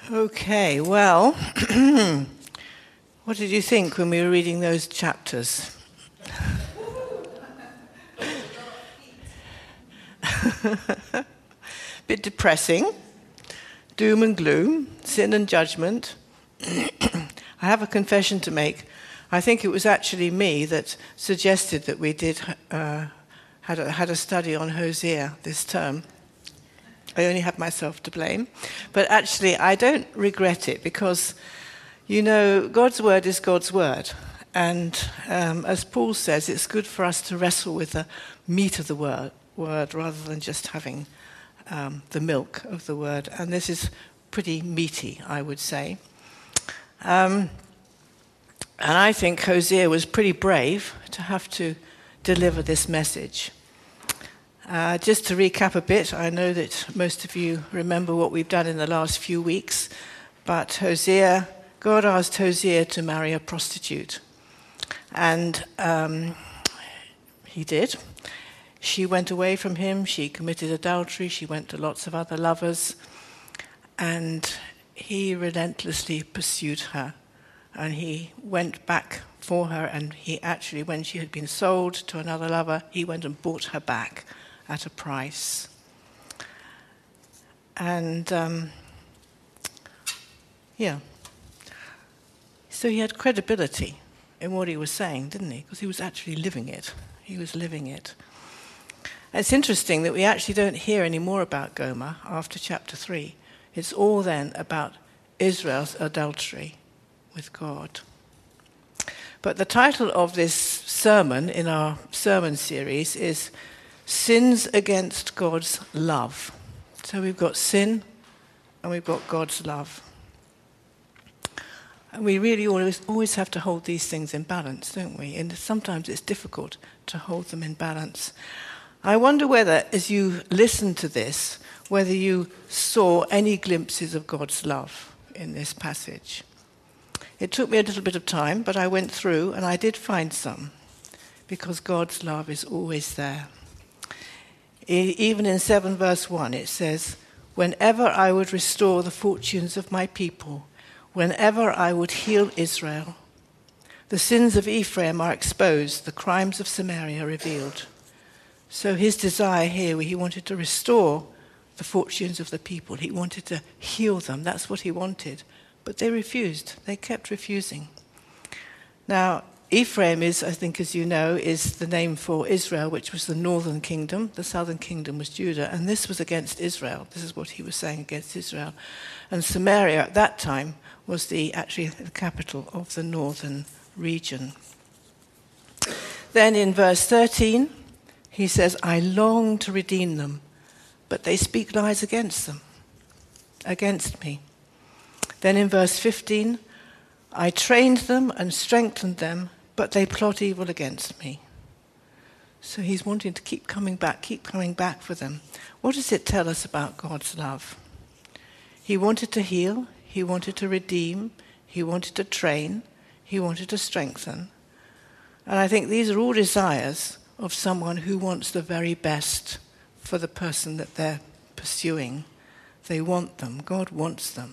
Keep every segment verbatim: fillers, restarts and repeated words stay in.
Okay, well, what did you think when we were reading those chapters? Bit depressing, doom and gloom, sin and judgment. I have a confession to make. I think it was actually me that suggested that we did uh, had a, had a study on Hosea this term. I only have myself to blame. But actually, I don't regret it because, you know, God's word is God's word. And um, as Paul says, it's good for us to wrestle with the meat of the word, word rather than just having um, the milk of the word. And this is pretty meaty, I would say. Um, and I think Hosea was pretty brave to have to deliver this message. Uh, just to recap a bit, I know that most of you remember what we've done in the last few weeks, but Hosea, God asked Hosea to marry a prostitute, and um, he did. She went away from him, she committed adultery, she went to lots of other lovers, and he relentlessly pursued her, and he went back for her, and he actually, when she had been sold to another lover, he went and bought her back at a price. And, um, yeah. So he had credibility in what he was saying, didn't he? Because he was actually living it. He was living it. And it's interesting that we actually don't hear any more about Gomer after chapter three. It's all then about Israel's adultery with God. But the title of this sermon in our sermon series is Sins Against God's Love. So we've got sin and we've got God's love. And we really always, always have to hold these things in balance, don't we? And sometimes it's difficult to hold them in balance. I wonder whether, as you listen to this, whether you saw any glimpses of God's love in this passage. It took me a little bit of time, but I went through and I did find some, because God's love is always there. Even in seven verse one it says, "Whenever I would restore the fortunes of my people, whenever I would heal Israel, the sins of Ephraim are exposed, the crimes of Samaria revealed." So his desire here, he wanted to restore the fortunes of the people. He wanted to heal them. That's what he wanted. But they refused. They kept refusing. Now, Ephraim is, I think, as you know, is the name for Israel, which was the northern kingdom. The southern kingdom was Judah, and this was against Israel. This is what he was saying against Israel. And Samaria at that time was the actually the capital of the northern region. Then in verse thirteen, he says, "I long to redeem them, but they speak lies against them, against me." Then in verse fifteen, "I trained them and strengthened them, but they plot evil against me." So he's wanting to keep coming back, keep coming back for them. What does it tell us about God's love? He wanted to heal, he wanted to redeem, he wanted to train, he wanted to strengthen. And I think these are all desires of someone who wants the very best for the person that they're pursuing. They want them. God wants them.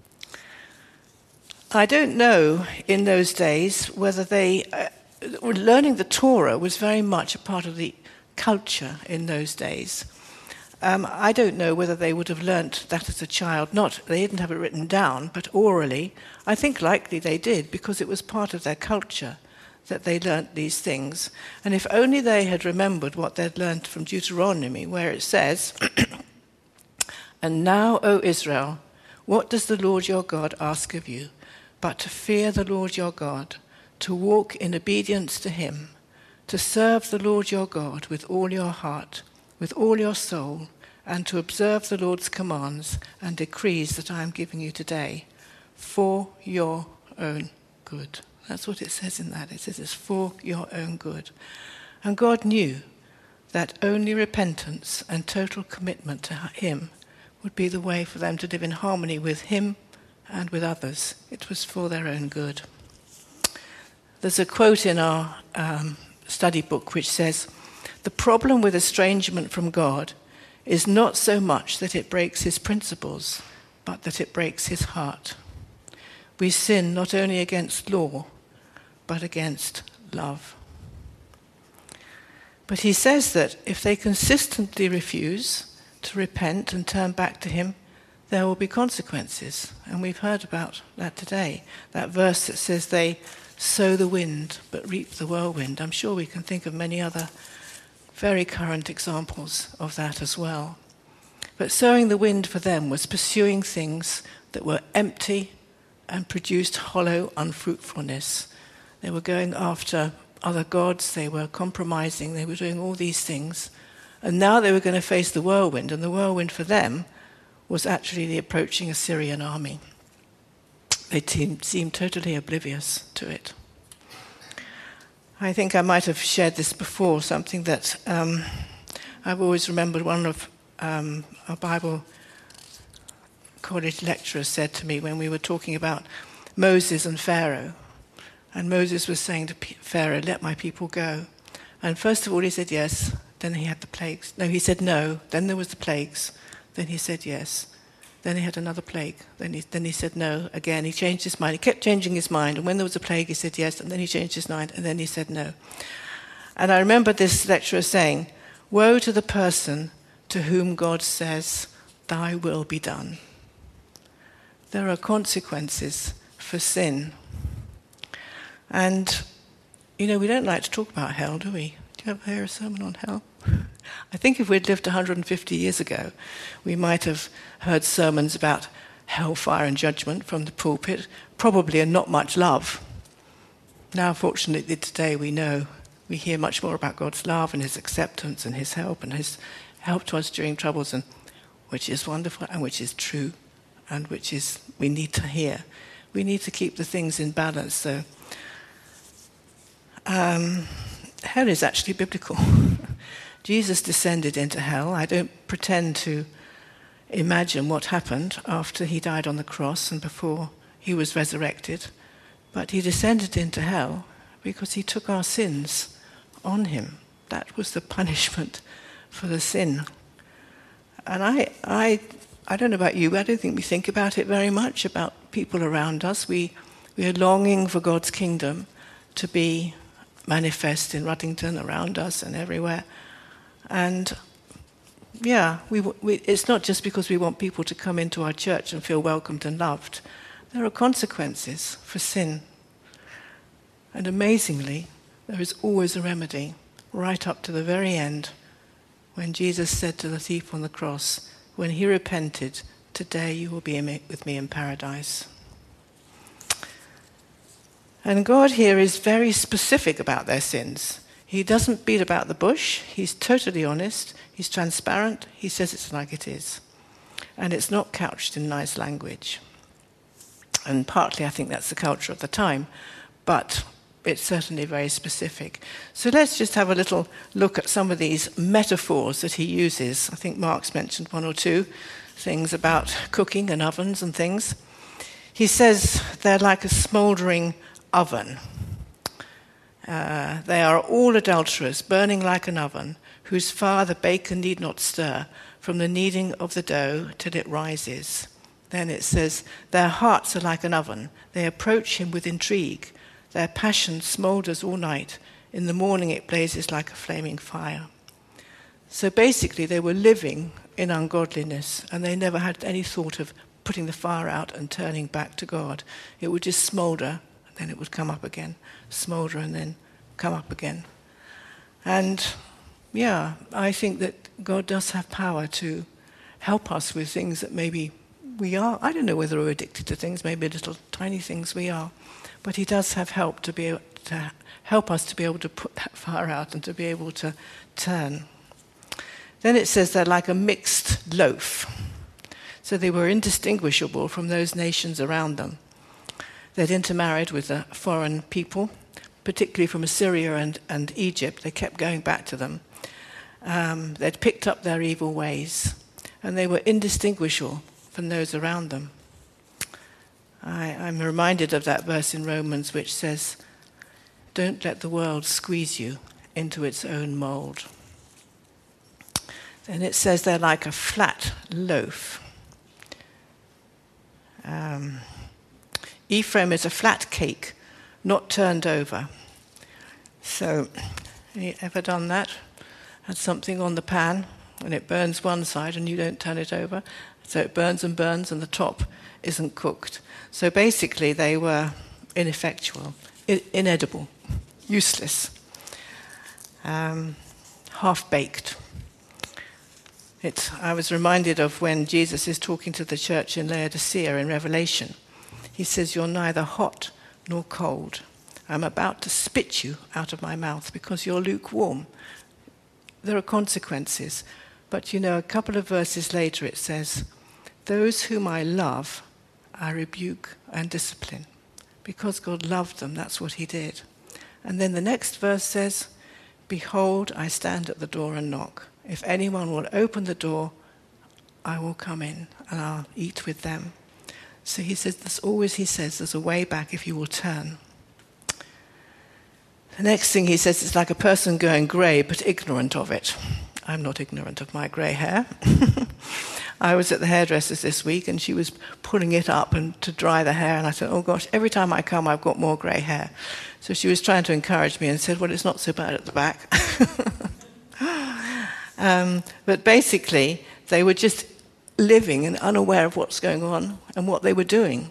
I don't know in those days whether they, uh, learning the Torah was very much a part of the culture in those days. Um, I don't know whether they would have learnt that as a child. Not, they didn't have it written down, but orally. I think likely they did, because it was part of their culture that they learnt these things. And if only they had remembered what they'd learnt from Deuteronomy, where it says, "And now, O Israel, what does the Lord your God ask of you? But to fear the Lord your God, to walk in obedience to him, to serve the Lord your God with all your heart, with all your soul, and to observe the Lord's commands and decrees that I am giving you today, for your own good." That's what it says in that. It says it's for your own good. And God knew that only repentance and total commitment to him would be the way for them to live in harmony with him and with others. It was for their own good. There's a quote in our um, study book which says, "The problem with estrangement from God is not so much that it breaks his principles, but that it breaks his heart. We sin not only against law, but against love. But he says that if they consistently refuse to repent and turn back to him, there will be consequences. And we've heard about that today. That verse that says they sow the wind but reap the whirlwind. I'm sure we can think of many other very current examples of that as well. But sowing the wind for them was pursuing things that were empty and produced hollow unfruitfulness. They were going after other gods, they were compromising, they were doing all these things. And now they were going to face the whirlwind, and the whirlwind for them was actually the approaching Assyrian army. They seemed, seemed totally oblivious to it. I think I might have shared this before, something that um, I've always remembered one of um, a Bible college lecturers said to me when we were talking about Moses and Pharaoh. And Moses was saying to Pharaoh, let my people go. And first of all he said yes, then he had the plagues. No, he said no, then there was the plagues. Then he said yes. Then he had another plague. Then he, then he said no again. He changed his mind. He kept changing his mind. And when there was a plague, he said yes. And then he changed his mind. And then he said no. And I remember this lecturer saying, woe to the person to whom God says, thy will be done. There are consequences for sin. And, you know, we don't like to talk about hell, do we? Do you ever hear a sermon on hell? I think if we'd lived one hundred fifty years ago, we might have heard sermons about hellfire and judgment from the pulpit, probably and not much love. Now, fortunately, today we know, we hear much more about God's love and his acceptance and his help and his help to us during troubles, and which is wonderful and which is true and which is we need to hear. We need to keep the things in balance. So, um, hell is actually biblical. Jesus descended into hell. I don't pretend to imagine what happened after he died on the cross and before he was resurrected. But he descended into hell because he took our sins on him. That was the punishment for the sin. And I, I, I don't know about you, but I don't think we think about it very much, about people around us. We, we are longing for God's kingdom to be manifest in Ruddington, around us and everywhere. And yeah, we, we, it's not just because we want people to come into our church and feel welcomed and loved. There are consequences for sin. And amazingly, there is always a remedy, right up to the very end, when Jesus said to the thief on the cross, when he repented, today you will be with me in paradise. And God here is very specific about their sins. He doesn't beat about the bush. He's totally honest. He's transparent. He says it's like it is. And it's not couched in nice language. And partly I think that's the culture of the time, but it's certainly very specific. So let's just have a little look at some of these metaphors that he uses. I think Mark's mentioned one or two things about cooking and ovens and things. He says they're like a smouldering oven. Uh, they are all adulterers, burning like an oven, whose fire the baker need not stir, from the kneading of the dough till it rises. Then it says, their hearts are like an oven. They approach him with intrigue. Their passion smoulders all night. In the morning it blazes like a flaming fire. So basically they were living in ungodliness, and they never had any thought of putting the fire out and turning back to God. It would just smoulder, and then it would come up again. Smoulder and then come up again. And yeah, I think that God does have power to help us with things that maybe we are. I don't know whether we're addicted to things, maybe little tiny things we are. But he does have help to be able to help us to be able to put that fire out and to be able to turn. Then it says they're like a mixed loaf. So they were indistinguishable from those nations around them. They'd intermarried with the foreign people, particularly from Assyria and, and Egypt. They kept going back to them. Um, they'd picked up their evil ways, and they were indistinguishable from those around them. I, I'm reminded of that verse in Romans which says, don't let the world squeeze you into its own mold. Then it says they're like a flat loaf. Ephraim is a flat cake, not turned over. So, have you ever done that? Had something on the pan and it burns one side and you don't turn it over. So it burns and burns and the top isn't cooked. So basically they were ineffectual, inedible, useless, um, half-baked. It's, I was reminded of when Jesus is talking to the church in Laodicea in Revelation. He says, "You're neither hot nor cold. I'm about to spit you out of my mouth because you're lukewarm." There are consequences. But you know, a couple of verses later it says, "Those whom I love, I rebuke and discipline." Because God loved them, that's what he did. And then the next verse says, "Behold, I stand at the door and knock. If anyone will open the door, I will come in and I'll eat with them." So he says, there's always, he says, there's a way back if you will turn. The next thing he says, it's like a person going grey but ignorant of it. I'm not ignorant of my grey hair. I was at the hairdresser's this week and she was pulling it up and to dry the hair, and I said, "Oh gosh, every time I come I've got more grey hair." So she was trying to encourage me and said, "Well, it's not so bad at the back." um, but basically they were just living and unaware of what's going on and what they were doing.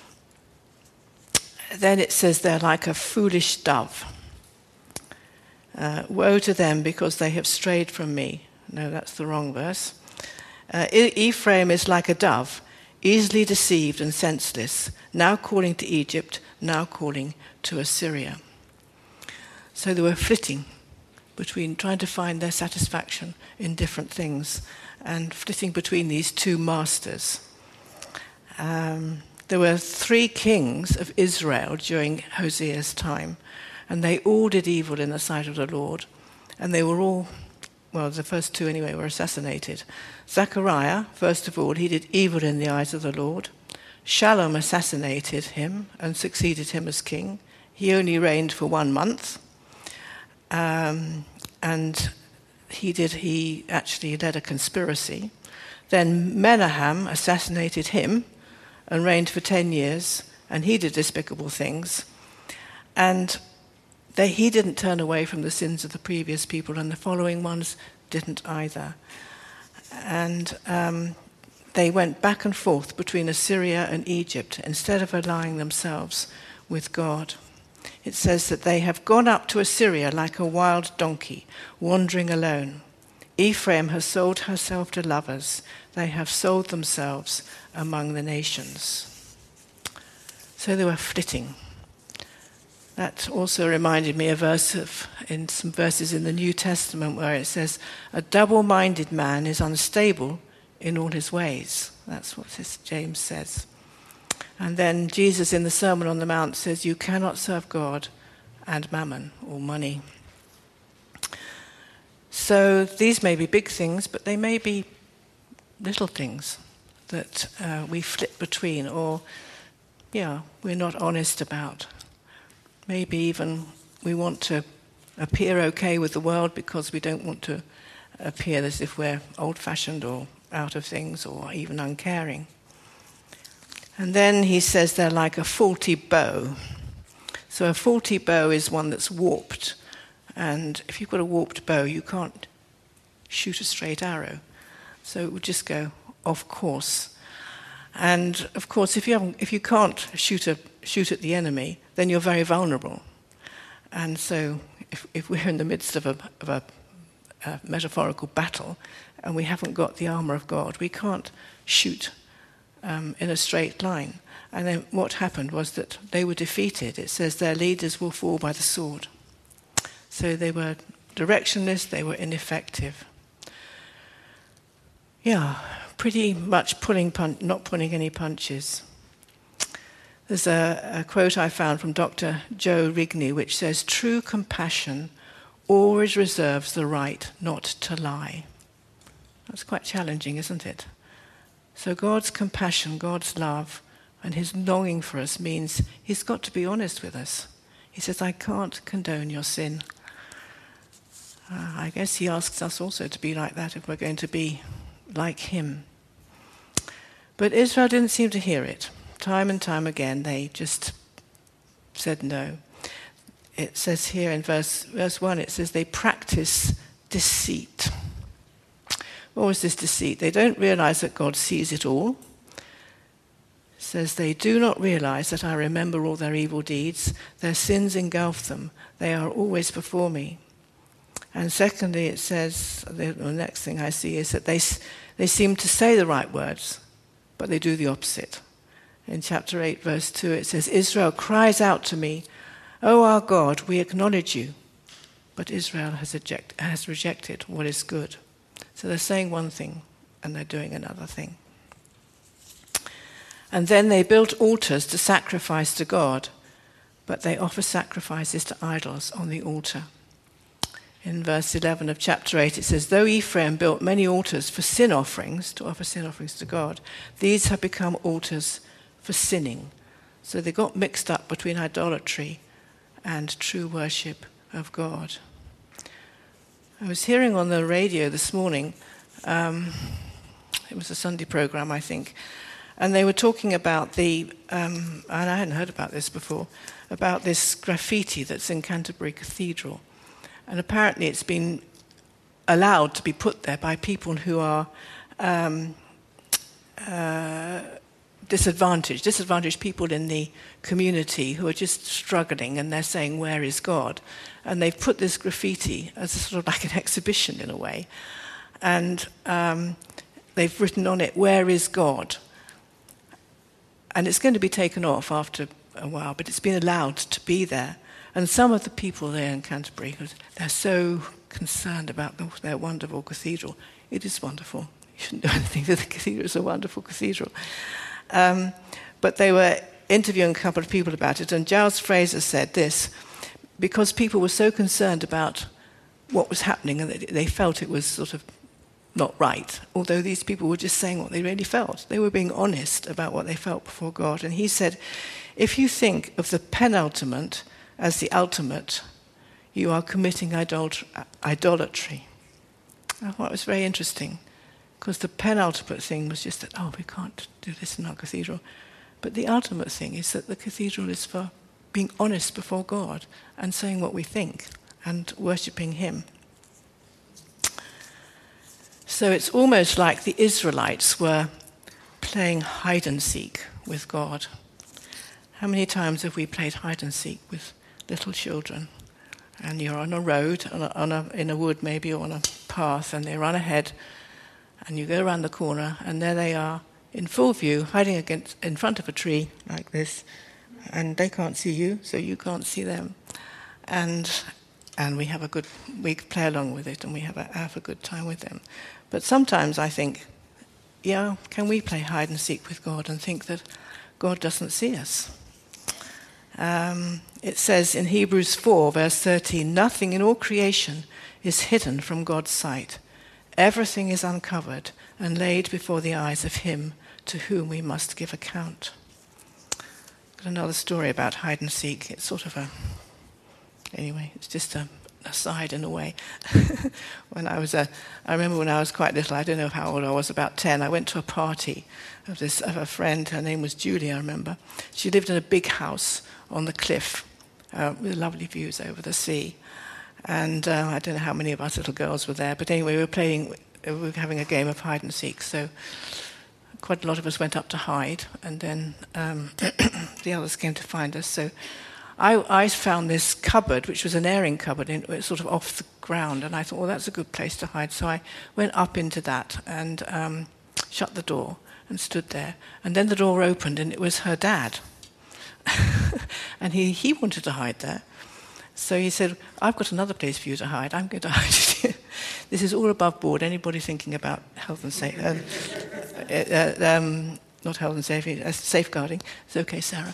Then it says they're like a foolish dove. Uh, woe to them because they have strayed from me. No, that's the wrong verse. Uh, Ephraim is like a dove, easily deceived and senseless, now calling to Egypt, now calling to Assyria. So they were flitting between trying to find their satisfaction in different things and flitting between these two masters. Um, there were three kings of Israel during Hosea's time, and they all did evil in the sight of the Lord, and they were all, well, the first two anyway, were assassinated. Zechariah, first of all, he did evil in the eyes of the Lord. Shallum assassinated him and succeeded him as king. He only reigned for one month, um, and he did. He actually led a conspiracy. Then Menahem assassinated him and reigned for ten years, and he did despicable things. And they, he didn't turn away from the sins of the previous people, and the following ones didn't either. And um, they went back and forth between Assyria and Egypt instead of aligning themselves with God. It says that they have gone up to Assyria like a wild donkey, wandering alone. Ephraim has sold herself to lovers. They have sold themselves among the nations. So they were flitting. That also reminded me of a verse of, in some verses in the New Testament where it says, "A double-minded man is unstable in all his ways." That's what this James says. And then Jesus in the Sermon on the Mount says, "You cannot serve God and mammon," or money. So these may be big things, but they may be little things that uh, we flit between, or, yeah, we're not honest about. Maybe even we want to appear okay with the world because we don't want to appear as if we're old-fashioned or out of things or even uncaring. And then he says they're like a faulty bow. So a faulty bow is one that's warped. And if you've got a warped bow, you can't shoot a straight arrow. So it would just go off course. And of course, if you haven't, if you can't shoot a shoot at the enemy, then you're very vulnerable. And so, if, if we're in the midst of a of a, a metaphorical battle, and we haven't got the armor of God, we can't shoot um, in a straight line. And then what happened was that they were defeated. It says their leaders will fall by the sword. So they were directionless. They were ineffective. Yeah. Pretty much pulling pun- not pulling any punches. There's a, a quote I found from Doctor Joe Rigney which says, "True compassion always reserves the right not to lie." That's quite challenging, isn't it? So God's compassion, God's love, and his longing for us means he's got to be honest with us. He says, "I can't condone your sin." Uh, I guess he asks us also to be like that if we're going to be like him. But Israel didn't seem to hear it. time and time again, they just said no. It says here in verse, verse one, it says they practice deceit. What was this deceit? They don't realize that God sees it all. It says they do not realize that I remember all their evil deeds. Their sins engulf them. They are always before me. And secondly, it says, the, the next thing I see is that they, they seem to say the right words, but they do the opposite. In chapter eight, verse two, it says, Israel cries out to me, O our God, we acknowledge you. But Israel has, eject, has rejected what is good. So they're saying one thing, and they're doing another thing. And then they built altars to sacrifice to God, but they offer sacrifices to idols on the altar. In verse eleven of chapter eight, it says, though Ephraim built many altars for sin offerings, to offer sin offerings to God, these have become altars for sinning. So they got mixed up between idolatry and true worship of God. I was hearing on the radio this morning, um, it was a Sunday program, I think, and they were talking about the, um, and I hadn't heard about this before, about this graffiti that's in Canterbury Cathedral. And apparently it's been allowed to be put there by people who are um, uh, disadvantaged, disadvantaged people in the community who are just struggling, and they're saying, where is God? And they've put this graffiti as a sort of like an exhibition in a way. And um, they've written on it, where is God? And it's going to be taken off after a while, but it's been allowed to be there. And some of the people there in Canterbury, they're so concerned about the, their wonderful cathedral. It is wonderful. You shouldn't do anything to the cathedral. It's a wonderful cathedral. Um, but they were interviewing a couple of people about it, and Giles Fraser said this, because people were so concerned about what was happening and they felt it was sort of not right, although these people were just saying what they really felt. They were being honest about what they felt before God. And he said, if you think of the penultimate as the ultimate, you are committing idol- idolatry. I thought it was very interesting, because the penultimate thing was just that, oh, we can't do this in our cathedral. But the ultimate thing is that the cathedral is for being honest before God and saying what we think and worshipping him. So it's almost like the Israelites were playing hide and seek with God. How many times have we played hide and seek with little children? And you're on a road, on a, on a, in a wood maybe, or on a path, and they run ahead, and you go around the corner, and there they are in full view, hiding against in front of a tree like this, and they can't see you, so you can't see them. And and we have a good, we play along with it, and we have a, have a good time with them. But sometimes I think, yeah, can we play hide and seek with God and think that God doesn't see us? Um, it says in Hebrews four, verse thirteen, nothing in all creation is hidden from God's sight. Everything is uncovered and laid before the eyes of him to whom we must give account. Got another story about hide and seek. It's sort of a, anyway, it's just a aside in a way. When I was a, I remember when I was quite little, I don't know how old I was, about ten, I went to a party of this of a friend. Her name was Julie, I remember. She lived in a big house on the cliff uh, with lovely views over the sea. And uh, I don't know how many of us little girls were there, but anyway, we were playing, we were having a game of hide and seek, so quite a lot of us went up to hide, and then um, the others came to find us. So I, I found this cupboard, which was an airing cupboard, in, it was sort of off the ground, and I thought, well, that's a good place to hide. So I went up into that and um, shut the door and stood there. And then the door opened, and it was her dad. And he, he wanted to hide there. So he said, I've got another place for you to hide. I'm going to hide it here. This is all above board. Anybody thinking about health and safety, um, uh, um, not health and safety, uh, safeguarding. It's okay, Sarah.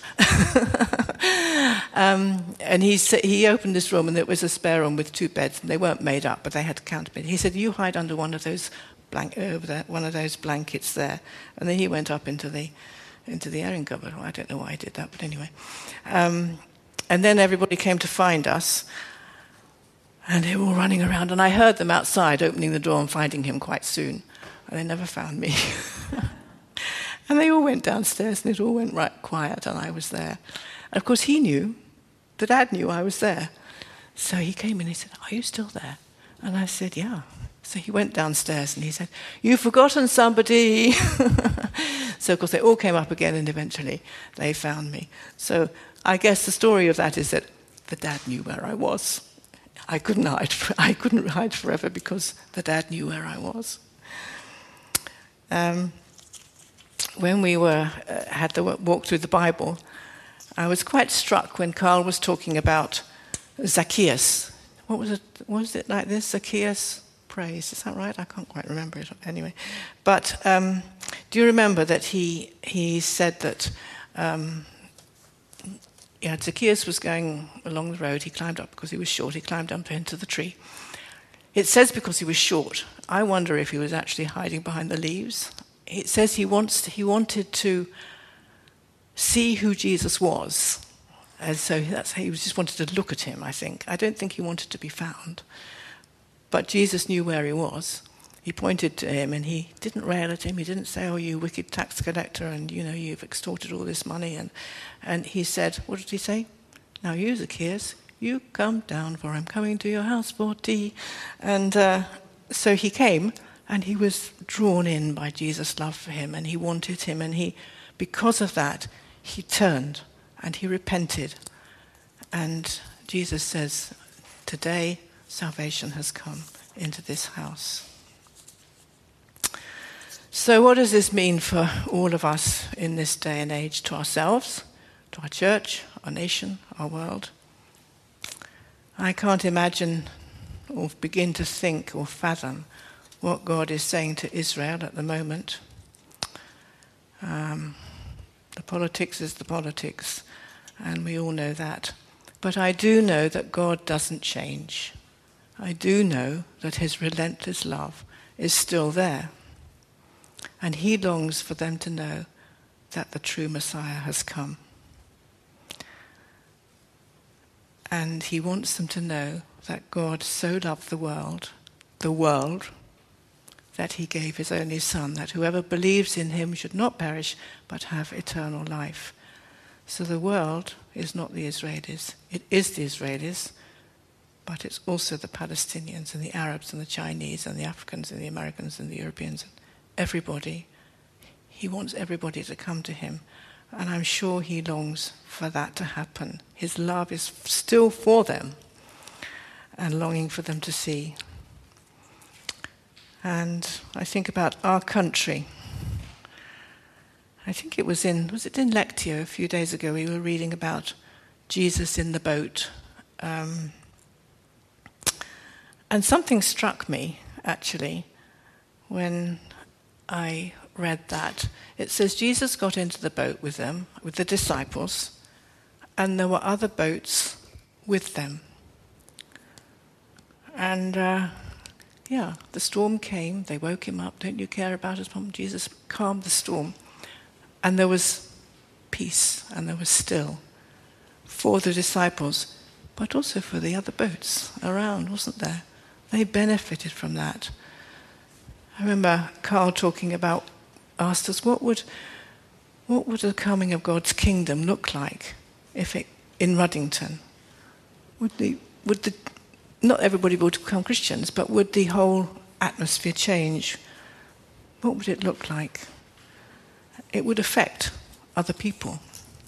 um, and he he opened this room, and there was a spare room with two beds, and they weren't made up, but they had counterfeit. He said, you hide under one of those blank over there, one of those blankets there. And then he went up into the into the airing cupboard. Well, I don't know why he did that, but anyway. Um, And then everybody came to find us, and they were all running around, and I heard them outside opening the door and finding him quite soon, and they never found me. And they all went downstairs, and it all went right quiet, and I was there. And of course, he knew, the dad knew I was there. So he came in and he said, "Are you still there?" And I said, "Yeah." So he went downstairs and he said, "You've forgotten somebody." So, of course, they all came up again, and eventually they found me. So I guess the story of that is that the dad knew where I was. I couldn't hide. I couldn't hide forever because the dad knew where I was. Um, when we were uh, had the walk through the Bible, I was quite struck when Carl was talking about Zacchaeus. What was it? Was it like this? Zacchaeus praise. Is that right? I can't quite remember it anyway. But um, do you remember that he he said that um, yeah, Zacchaeus was going along the road. He climbed up because he was short. He climbed up into the tree. It says because he was short. I wonder if he was actually hiding behind the leaves. It says he wants to, he wanted to see who Jesus was. And so that's how he just wanted to look at him, I think. I don't think he wanted to be found. But Jesus knew where he was. He pointed to him and he didn't rail at him. He didn't say, "Oh, you wicked tax collector, and you know, you've extorted all this money." And and he said, what did he say? "Now you, Zacchaeus, you come down, for I'm coming to your house for tea." And uh, so he came, and he was drawn in by Jesus' love for him, and he wanted him, and he, because of that, he turned and he repented. And Jesus says, "Today salvation has come into this house." So what does this mean for all of us in this day and age, to ourselves, to our church, our nation, our world? I can't imagine or begin to think or fathom what God is saying to Israel at the moment. Um, the politics is the politics, and we all know that. But I do know that God doesn't change. I do know that his relentless love is still there. And he longs for them to know that the true Messiah has come. And he wants them to know that God so loved the world, the world, that he gave his only Son, that whoever believes in him should not perish, but have eternal life. So the world is not the Israelis. It is the Israelis, but it's also the Palestinians and the Arabs and the Chinese and the Africans and the Americans and the Europeans. Everybody. He wants everybody to come to him. And I'm sure he longs for that to happen. His love is still for them and longing for them to see. And I think about our country. I think it was in, was it in Lectio a few days ago, we were reading about Jesus in the boat. Um, and something struck me, actually, when I read that. It says Jesus got into the boat with them, with the disciples, and there were other boats with them. And uh, yeah, the storm came, they woke him up. "Don't you care about us, Mom?" Jesus calmed the storm. And there was peace, and there was still for the disciples, but also for the other boats around, wasn't there? They benefited from that. I remember Carl talking about, asked us, what would what would the coming of God's kingdom look like if it in Ruddington? Would the would the not everybody would become Christians, but would the whole atmosphere change? What would it look like? It would affect other people.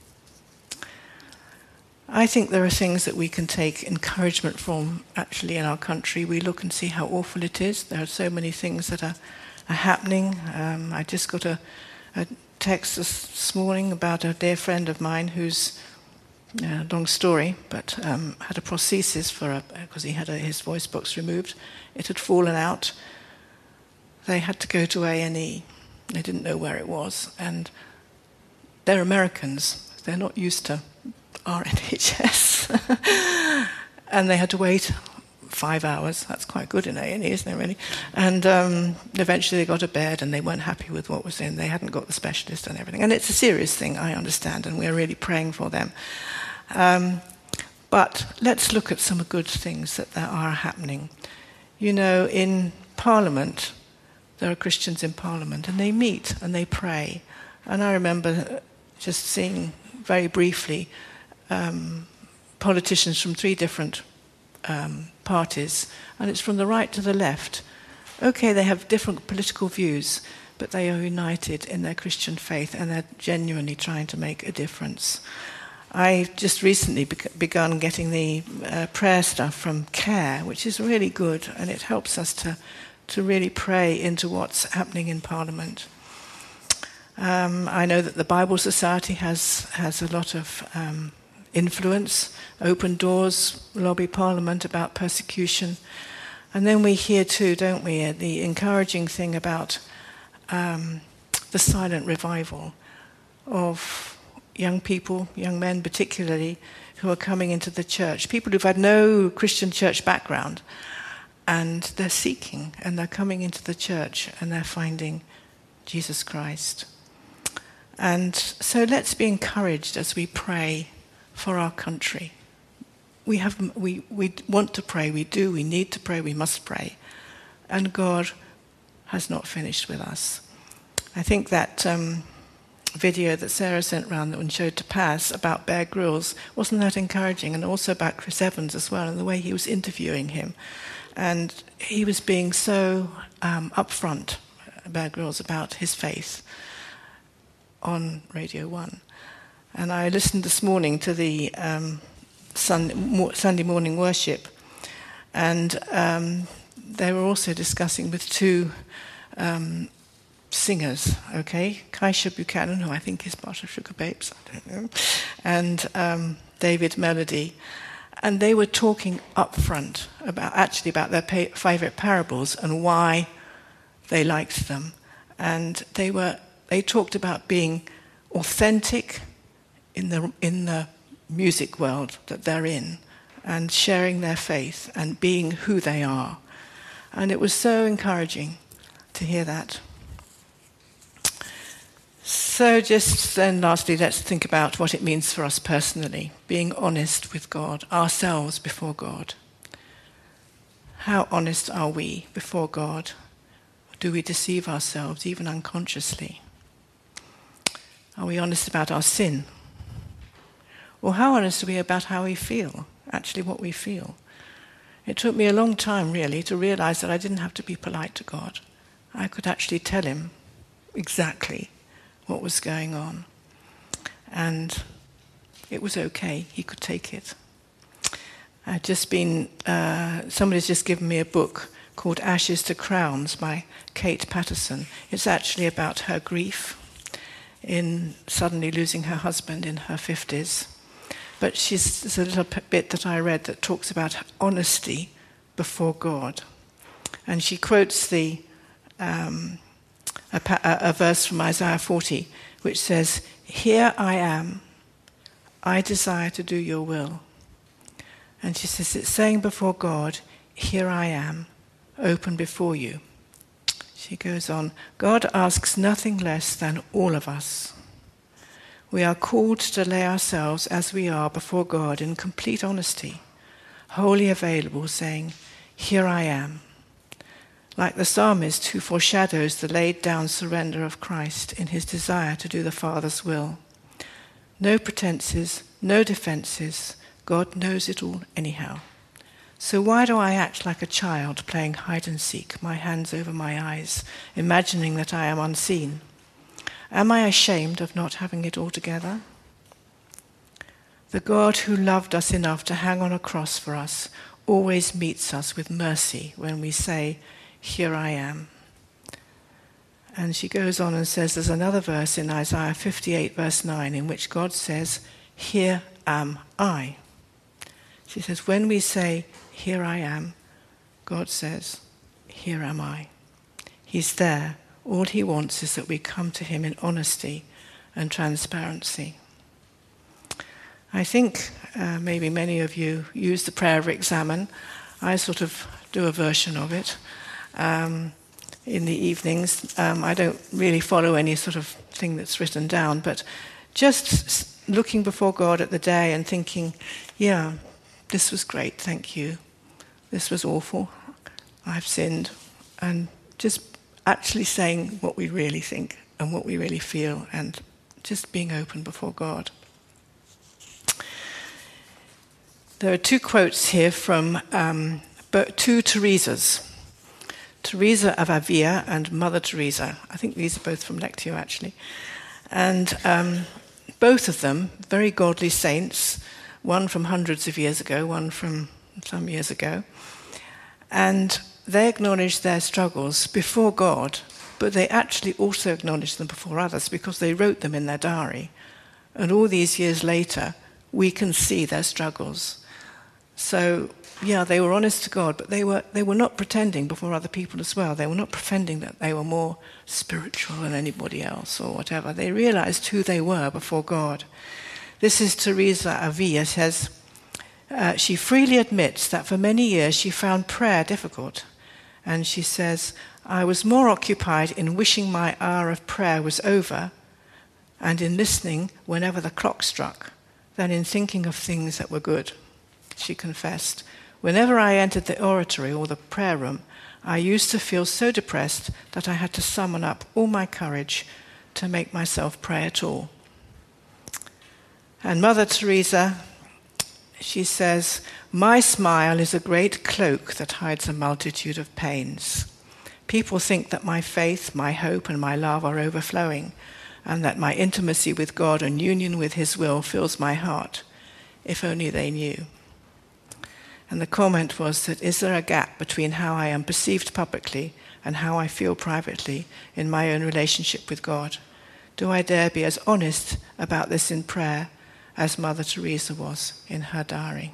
I think there are things that we can take encouragement from, actually, in our country. We look and see how awful it is. There are so many things that are, are happening. Um, I just got a, a text this, this morning about a dear friend of mine who's, uh, long story, but um, had a prosthesis for a, because he had a, his voice box removed. It had fallen out. They had to go to A and E. They didn't know where it was. And they're Americans. They're not used to our N H S. And they had to wait five hours. That's quite good in A and E, isn't it, really? And um, eventually they got a bed, and they weren't happy with what was in. They hadn't got the specialist and everything. And it's a serious thing, I understand, and we're really praying for them. Um, but let's look at some good things that there are happening. You know, in Parliament, there are Christians in Parliament, and they meet and they pray. And I remember just seeing very briefly um, politicians from three different um, parties, and it's from the right to the left. Okay, they have different political views, but they are united in their Christian faith, and they're genuinely trying to make a difference. I just recently be- begun getting the uh, prayer stuff from CARE, which is really good, and it helps us to, to really pray into what's happening in Parliament. Um, I know that the Bible Society has, has a lot of um, influence. Open Doors lobby Parliament about persecution. And then we hear too, don't we, the encouraging thing about um, the silent revival of young people, young men particularly, who are coming into the church, people who've had no Christian church background, and they're seeking, and they're coming into the church, and they're finding Jesus Christ. And so let's be encouraged as we pray for our country. We have, we, we want to pray, we do, we need to pray, we must pray. And God has not finished with us. I think that um, video that Sarah sent round that one showed to Paz about Bear Grylls, wasn't that encouraging? And also about Chris Evans as well, and the way he was interviewing him. And he was being so um, upfront, Bear Grylls, about his faith on Radio one. And I listened this morning to the um, Sunday morning worship, and um, they were also discussing with two um, singers, okay, Kaisha Buchanan, who I think is part of Sugar Babes, I don't know, and um, David Melody, and they were talking up front about actually about their pa- favourite parables and why they liked them, and they were they talked about being authentic in the in the music world that they're in, and sharing their faith and being who they are. And it was so encouraging to hear that. So just then lastly, let's think about what it means for us personally, being honest with God, ourselves before God. How honest are we before God? Do we deceive ourselves, even unconsciously? Are we honest about our sin? Or how honest are we about how we feel, actually what we feel? It took me a long time, really, to realize that I didn't have to be polite to God. I could actually tell him exactly what was going on. And it was okay. He could take it. I'd just been, uh, somebody's just given me a book called Ashes to Crowns by Kate Patterson. It's actually about her grief in suddenly losing her husband in her fifties. But she's, there's a little bit that I read that talks about honesty before God. And she quotes the um, a, a verse from Isaiah forty, which says, "Here I am, I desire to do your will." And she says, it's saying before God, here I am, open before you. She goes on, God asks nothing less than all of us. We are called to lay ourselves as we are before God in complete honesty, wholly available, saying, here I am. Like the psalmist who foreshadows the laid down surrender of Christ in his desire to do the Father's will. No pretenses, no defenses. God knows it all anyhow. So why do I act like a child playing hide and seek, my hands over my eyes, imagining that I am unseen? Am I ashamed of not having it all together? The God who loved us enough to hang on a cross for us always meets us with mercy when we say, here I am. And she goes on and says there's another verse in Isaiah fifty-eight verse nine in which God says, here am I. She says, when we say, here I am, God says, here am I. He's there. All he wants is that we come to him in honesty and transparency. I think uh, maybe many of you use the prayer of examine. I sort of do a version of it um, in the evenings. Um, I don't really follow any sort of thing that's written down, but just looking before God at the day and thinking, yeah, this was great, thank you. This was awful. I've sinned. And just actually saying what we really think and what we really feel, and just being open before God. There are two quotes here from um, two Teresas, Teresa of Avila and Mother Teresa. I think these are both from Lectio, actually. And um, both of them, very godly saints, one from hundreds of years ago, one from some years ago. And they acknowledged their struggles before God, but they actually also acknowledged them before others because they wrote them in their diary. And all these years later, we can see their struggles. So, yeah, they were honest to God, but they were they were not pretending before other people as well. They were not pretending that they were more spiritual than anybody else or whatever. They realized who they were before God. This is Teresa of Avila says, uh, she freely admits that for many years she found prayer difficult. And she says, I was more occupied in wishing my hour of prayer was over and in listening whenever the clock struck than in thinking of things that were good. She confessed, whenever I entered the oratory or the prayer room, I used to feel so depressed that I had to summon up all my courage to make myself pray at all. And Mother Teresa, she says, my smile is a great cloak that hides a multitude of pains. People think that my faith, my hope, and my love are overflowing, and that my intimacy with God and union with his will fills my heart. If only they knew. And the comment was that, is there a gap between how I am perceived publicly and how I feel privately in my own relationship with God? Do I dare be as honest about this in prayer as Mother Teresa was in her diary?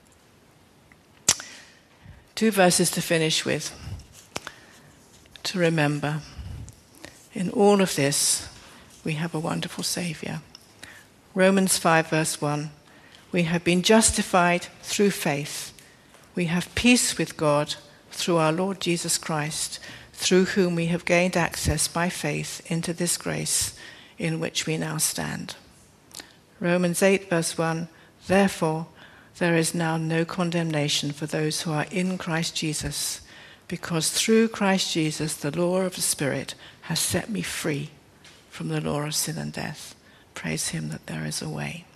Two verses to finish with. To remember, in all of this, we have a wonderful Saviour. Romans five, verse one, we have been justified through faith. We have peace with God through our Lord Jesus Christ, through whom we have gained access by faith into this grace in which we now stand. Romans eight, verse one, therefore, there is now no condemnation for those who are in Christ Jesus, because through Christ Jesus, the law of the Spirit has set me free from the law of sin and death. Praise him that there is a way.